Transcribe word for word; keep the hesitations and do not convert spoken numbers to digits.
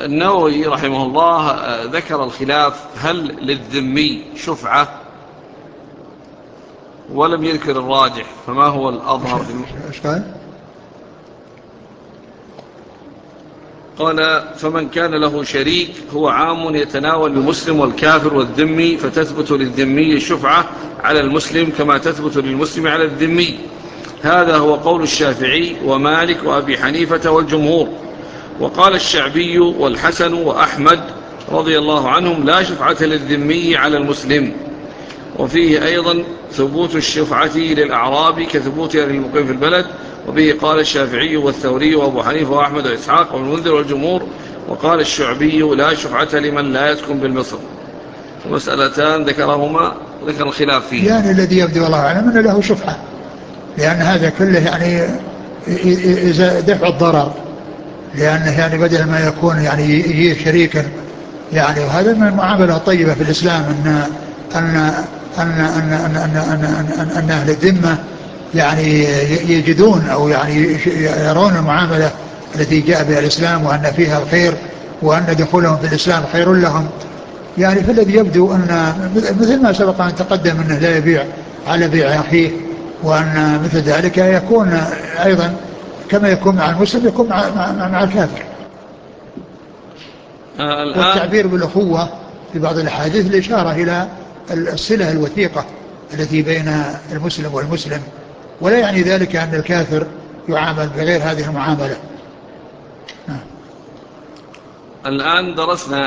النووي رحمه الله ذكر الخلاف هل للذمي شفعة، ولم يذكر الراجح، فما هو الأظهر؟ ايش قال؟ قال فمن كان له شريك هو عام يتناول المسلم والكافر والذمي، فتثبت للذمي الشفعة على المسلم كما تثبت للمسلم على الذمي. هذا هو قول الشافعي ومالك وأبي حنيفة والجمهور. وقال الشعبي والحسن وأحمد رضي الله عنهم لا شفعة للذمي على المسلم. وفيه أيضا ثبوت الشفعة للأعراب كثبوتها للمقيم في البلد. وبه قال الشافعي والثوري وأبو حنيفة وأحمد وإسحاق والمنذر والجمهور. وقال الشعبي لا شفعة لمن لا يسكن بالمصر. مسألتان ذكرهما ذكر الخلاف فيه. يعني الذي يبدو الله أعلم أن له شفعة، لأن هذا كله يعني إذا دفع الضرر، لأنه يعني بدل ما يكون يعني يجي شريكا يعني، وهذا من المعاملة الطيبة في الإسلام، أن أن أن أن أن أن أن أن أن أهل الذمة يعني يجدون أو يعني يرون المعاملة التي جاء بها الإسلام وأن فيها الخير، وأن دخولهم في الإسلام خير لهم. يعني فالذي يبدو أن مثل ما سبق أن تقدم أنه لا يبيع على بيع أخيه، وأن مثل ذلك يكون أيضا كما يكون مع المسلم يكون مع, مع, مع الكافر. آه الآن والتعبير بالأخوة في بعض الأحاديث الإشارة إلى الصلة الوثيقة التي بين المسلم والمسلم، ولا يعني ذلك أن الكافر يعامل بغير هذه المعاملة. الآن درسنا